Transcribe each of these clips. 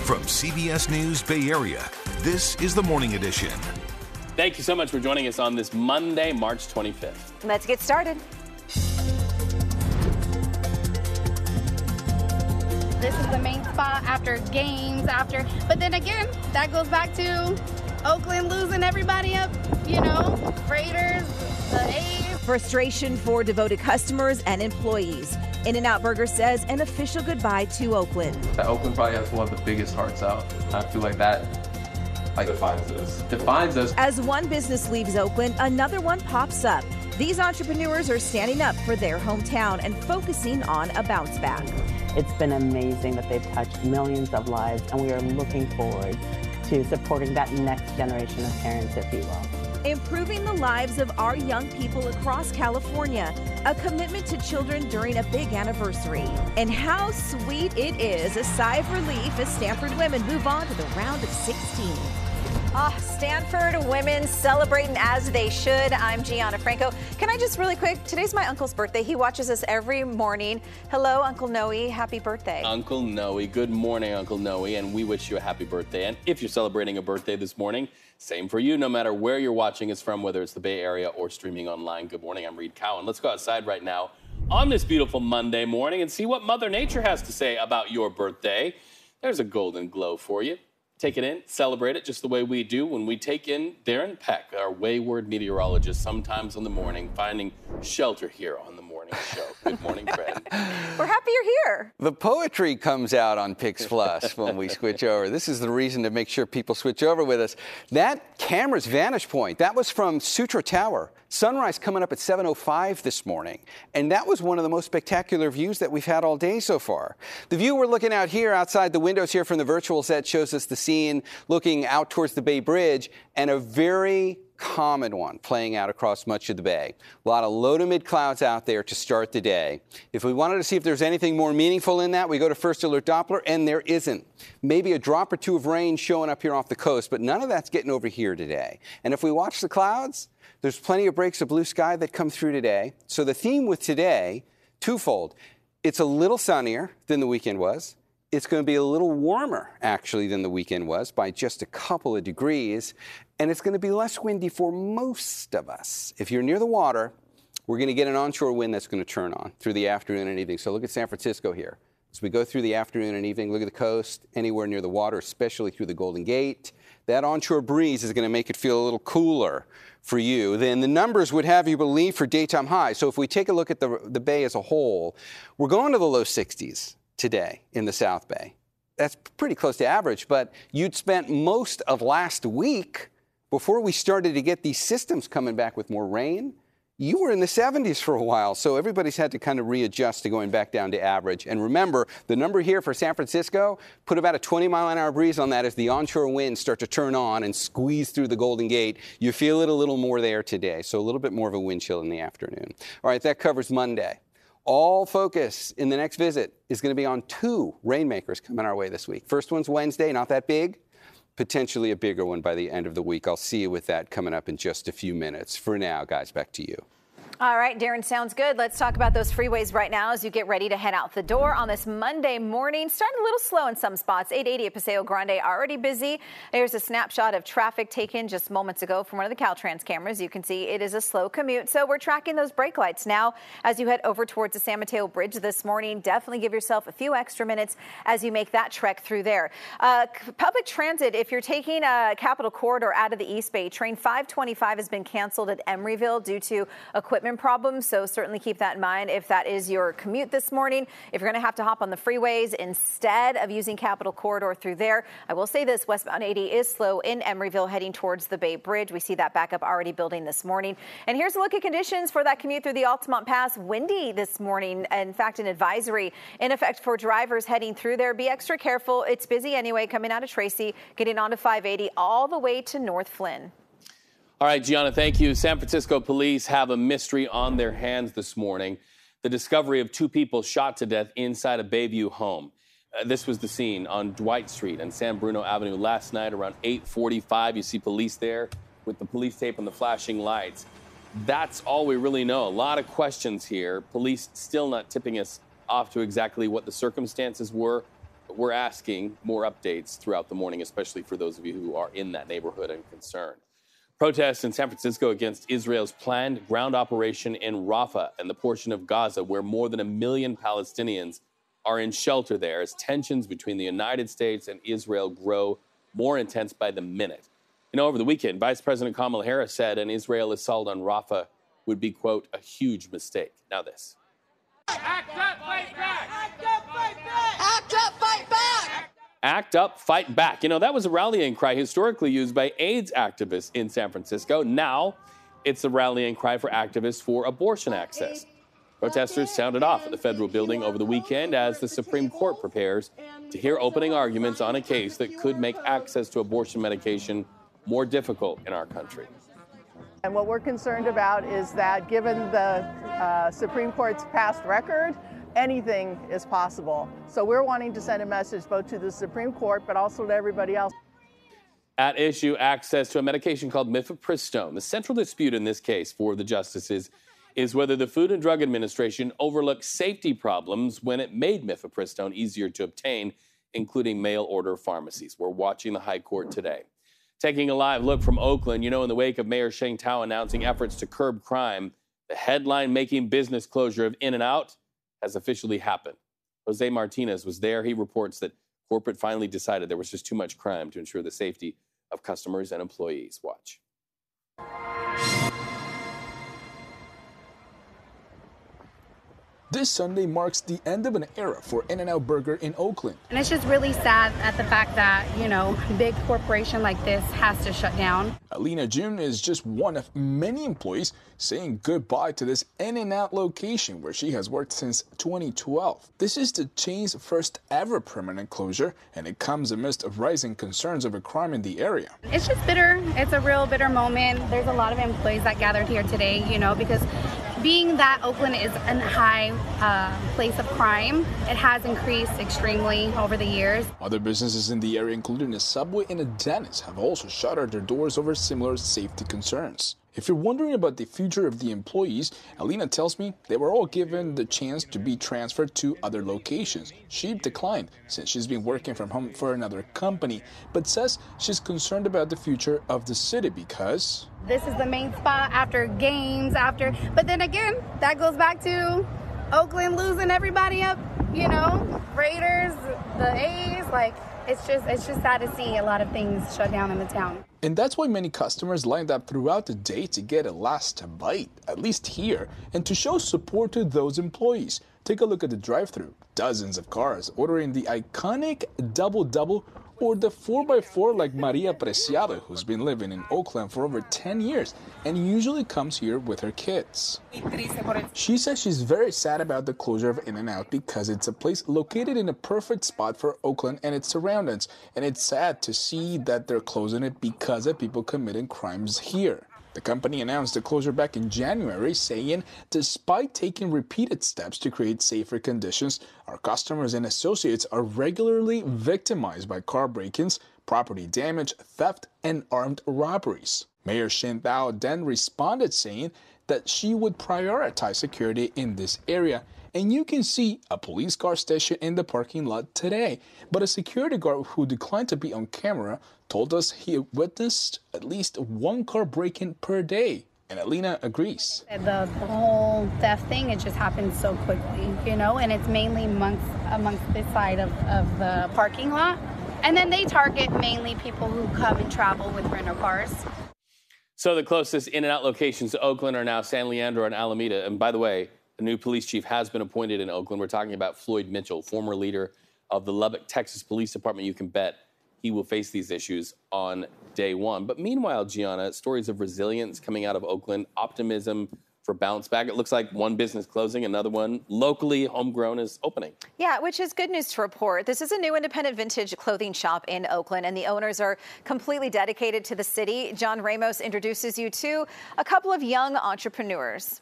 From CBS News Bay Area, this is the Morning Edition. Thank you so much for joining us on this Monday, March 25th. Let's get started. This is the main spot after games, but then again, that goes back to Oakland losing everybody up, Raiders, the A's. Frustration for devoted customers and employees. In-N-Out Burger says an official goodbye to Oakland. Oakland probably has one of the biggest hearts out. I feel like that defines us. As one business leaves Oakland, another one pops up. These entrepreneurs are standing up for their hometown and focusing on a bounce back. It's been amazing that they've touched millions of lives, and we are looking forward to supporting that next generation of parents, if you will. Improving the lives of our young people across California, a commitment to children during a big anniversary. And how sweet it is, a sigh of relief as Stanford women move on to the round of 16. Stanford women celebrating as they should. I'm Gianna Franco. Can I just really quick, today's my uncle's birthday. He watches us every morning. Hello, Uncle Noe. Happy birthday. Uncle Noe. Good morning, Uncle Noe. And we wish you a happy birthday. And if you're celebrating a birthday this morning, same for you, no matter where you're watching us from, whether it's the Bay Area or streaming online. Good morning. I'm Reed Cowan. Let's go outside right now on this beautiful Monday morning and see what Mother Nature has to say about your birthday. There's a golden glow for you. Take it in, celebrate it just the way we do when we take in Darren Peck, our wayward meteorologist, sometimes in the morning, finding shelter here on the morning show. Good morning, Fred. We're happy you're here. The poetry comes out on Pix Plus when we switch over. This is the reason to make sure people switch over with us. That camera's vantage point, that was from Sutra Tower. Sunrise coming up at 7:05 this morning. And that was one of the most spectacular views that we've had all day so far. The view we're looking out here outside the windows here from the virtual set shows us the scene looking out towards the Bay Bridge, and a very common one playing out across much of the bay. A lot of low to mid clouds out there to start the day. If we wanted to see if there's anything more meaningful in that, we go to First Alert Doppler, and there isn't. Maybe a drop or two of rain showing up here off the coast, but none of that's getting over here today. And if we watch the clouds, there's plenty of breaks of blue sky that come through today. So the theme with today, twofold. It's a little sunnier than the weekend was. It's going to be a little warmer, actually, than the weekend was by just a couple of degrees. And it's going to be less windy for most of us. If you're near the water, we're going to get an onshore wind that's going to turn on through the afternoon and evening. So look at San Francisco here. As we go through the afternoon and evening, look at the coast, anywhere near the water, especially through the Golden Gate. That onshore breeze is going to make it feel a little cooler for you than the numbers would have you believe for daytime highs. So if we take a look at the bay as a whole, we're going to the low 60s today in the South Bay. That's pretty close to average, but you'd spent most of last week before we started to get these systems coming back with more rain. You were in the 70s for a while, so everybody's had to kind of readjust to going back down to average. And remember, the number here for San Francisco, put about a 20-mile-an-hour breeze on that as the onshore winds start to turn on and squeeze through the Golden Gate. You feel it a little more there today, so a little bit more of a wind chill in the afternoon. All right, that covers Monday. All focus in the next visit is going to be on two rainmakers coming our way this week. First one's Wednesday, not that big. Potentially a bigger one by the end of the week. I'll see you with that coming up in just a few minutes. For now, guys, back to you. All right, Darren, sounds good. Let's talk about those freeways right now as you get ready to head out the door on this Monday morning. Starting a little slow in some spots. 880 at Paseo Grande already busy. There's a snapshot of traffic taken just moments ago from one of the Caltrans cameras. You can see it is a slow commute. So we're tracking those brake lights now as you head over towards the San Mateo Bridge this morning. Definitely give yourself a few extra minutes as you make that trek through there. Public transit, if you're taking a Capitol Corridor out of the East Bay, train 525 has been canceled at Emeryville due to equipment problems, so certainly keep that in mind if that is your commute this morning. If you're going to have to hop on the freeways instead of using Capitol Corridor through there, I will say this, westbound 80 is slow in Emeryville heading towards the Bay Bridge. We see that backup already building this morning. And here's a look at conditions for that commute through the Altamont Pass. Windy this morning. In fact, an advisory in effect for drivers heading through there. Be extra careful. It's busy anyway, coming out of Tracy, getting onto 580 all the way to North Flynn. All right, Gianna, thank you. San Francisco police have a mystery on their hands this morning. The discovery of two people shot to death inside a Bayview home. This was the scene on Dwight Street and San Bruno Avenue last night around 8:45. You see police there with the police tape and the flashing lights. That's all we really know. A lot of questions here. Police still not tipping us off to exactly what the circumstances were But we're asking more updates throughout the morning, especially for those of you who are in that neighborhood and concerned. Protests in San Francisco against Israel's planned ground operation in Rafah and the portion of Gaza where more than 1 million Palestinians are in shelter there as tensions between the United States and Israel grow more intense by the minute. You know, over the weekend, Vice President Kamala Harris said an Israel assault on Rafah would be, quote, a huge mistake. Now this. Act up, fight back! Act up, fight back! Act up, fight back! Act up, fight back. You know, that was a rallying cry historically used by AIDS activists in San Francisco. Now it's a rallying cry for activists for abortion access. Protesters sounded off at the federal building over the weekend as the Supreme Court prepares to hear opening arguments on a case that could make access to abortion medication more difficult in our country. And what we're concerned about is that given the Supreme Court's past record, anything is possible. So we're wanting to send a message both to the Supreme Court, but also to everybody else. At issue, access to a medication called mifepristone. The central dispute in this case for the justices is whether the Food and Drug Administration overlooked safety problems when it made mifepristone easier to obtain, including mail-order pharmacies. We're watching the High Court today. Taking a live look from Oakland, you know, in the wake of Mayor Sheng Thao announcing efforts to curb crime, the headline-making business closure of In-N-Out has officially happened. Jose Martinez was there. He reports that corporate finally decided there was just too much crime to ensure the safety of customers and employees. Watch. This Sunday marks the end of an era for In-N-Out Burger in Oakland. And it's just really sad at the fact that, you know, a big corporation like this has to shut down. Alina June is just one of many employees saying goodbye to this In-N-Out location where she has worked since 2012. This is the chain's first ever permanent closure, and it comes amidst rising concerns over crime in the area. It's just bitter. It's a real bitter moment. There's a lot of employees that gathered here today, you know, because being that Oakland is a high place of crime, it has increased extremely over the years. Other businesses in the area, including a Subway and a dentist, have also shuttered their doors over similar safety concerns. If you're wondering about the future of the employees, Alina tells me they were all given the chance to be transferred to other locations. She declined since she's been working from home for another company, but says she's concerned about the future of the city because this is the main spot after games, but then again, that goes back to Oakland losing everybody up, you know, Raiders, the A's, like it's just sad to see a lot of things shut down in the town. And that's why many customers lined up throughout the day to get a last bite, at least here, and to show support to those employees. Take a look at the drive-thru. Dozens of cars ordering the iconic Double-Double or the 4x4 like Maria Preciado, who's been living in Oakland for over 10 years and usually comes here with her kids. She says she's very sad about the closure of In-N-Out because it's a place located in a perfect spot for Oakland and its surroundings, and it's sad to see that they're closing it because of people committing crimes here. The company announced the closure back in January, saying, despite taking repeated steps to create safer conditions, our customers and associates are regularly victimized by car break-ins, property damage, theft, and armed robberies. Mayor Sheng Thao then responded saying that she would prioritize security in this area. And you can see a police car station in the parking lot today. But a security guard who declined to be on camera told us he witnessed at least one car break-in per day. And Alina agrees. The whole theft thing, it just happens so quickly, you know, and it's mainly amongst this side of the parking lot. And then they target mainly people who come and travel with rental cars. So the closest In-N-Out locations to Oakland are now San Leandro and Alameda. And by the way, a new police chief has been appointed in Oakland. We're talking about Floyd Mitchell, former leader of the Lubbock, Texas Police Department. You can bet he will face these issues on day one. But meanwhile, Gianna, stories of resilience coming out of Oakland, optimism for bounce back. It looks like one business closing, another one locally homegrown is opening. Yeah, which is good news to report. This is a new independent vintage clothing shop in Oakland, and the owners are completely dedicated to the city. John Ramos introduces you to a couple of young entrepreneurs.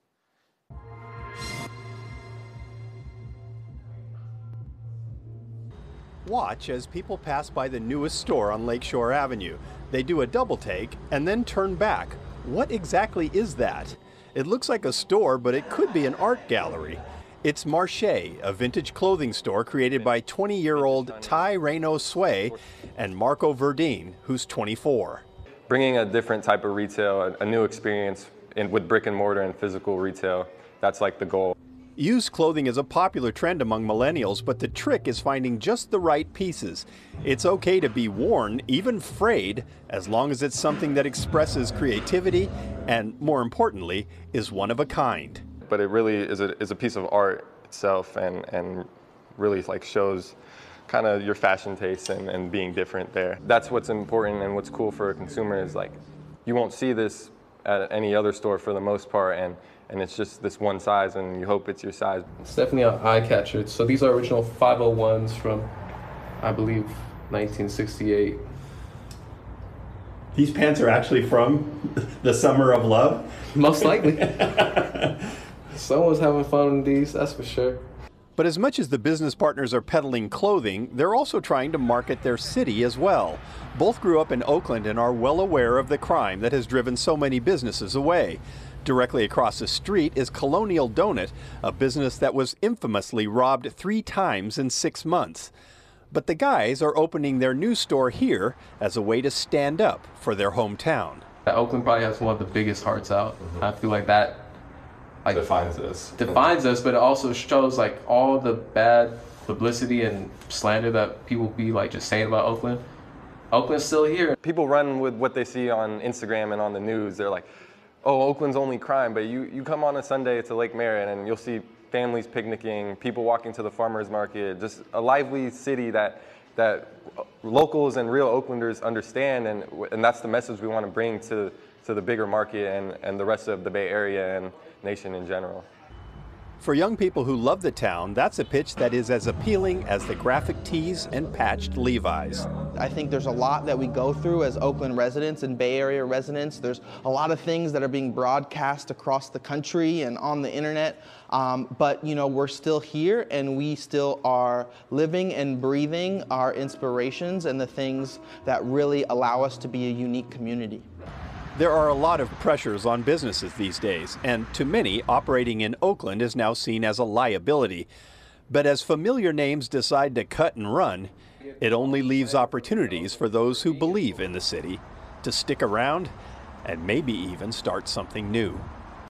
Watch as people pass by the newest store on Lakeshore Avenue. They do a double take and then turn back. What exactly is that? It looks like a store, but it could be an art gallery. It's Marche, a vintage clothing store created by 20-year-old Ty Reno Sway and Marco Verdine, who's 24. Bringing a different type of retail, a new experience with brick and mortar and physical retail, that's like the goal. Used clothing is a popular trend among millennials, but the trick is finding just the right pieces. It's okay to be worn, even frayed, as long as it's something that expresses creativity and, more importantly, is one of a kind. But it really is a piece of art itself and really like shows kind of your fashion taste and being different there. That's what's important and what's cool for a consumer is like you won't see this at any other store for the most part and it's just this one size and you hope it's your size. It's definitely an eye catcher. So these are original 501s from, I believe, 1968. These pants are actually from the Summer of Love? Most likely. Someone's having fun with these, that's for sure. But as much as the business partners are peddling clothing, they're also trying to market their city as well. Both grew up in Oakland and are well aware of the crime that has driven so many businesses away. Directly across the street is Colonial Donut, a business that was infamously robbed 3 times in 6 months. But the guys are opening their new store here as a way to stand up for their hometown. Oakland probably has one of the biggest hearts out. I feel like that defines us, but it also shows like all the bad publicity and slander that people be like just saying about Oakland. Oakland's still here. People run with what they see on Instagram and on the news. They're like, oh, Oakland's only crime, but you come on a Sunday to Lake Merritt and you'll see families picnicking, people walking to the farmer's market, just a lively city that locals and real Oaklanders understand, and that's the message we want to bring to the bigger market and the rest of the Bay Area and nation in general. For young people who love the town, that's a pitch that is as appealing as the graphic tees and patched Levi's. I think there's a lot that we go through as Oakland residents and Bay Area residents. There's a lot of things that are being broadcast across the country and on the internet, but you know, we're still here and we still are living and breathing our inspirations and the things that really allow us to be a unique community. There are a lot of pressures on businesses these days, and to many, operating in Oakland is now seen as a liability. But as familiar names decide to cut and run, it only leaves opportunities for those who believe in the city to stick around and maybe even start something new.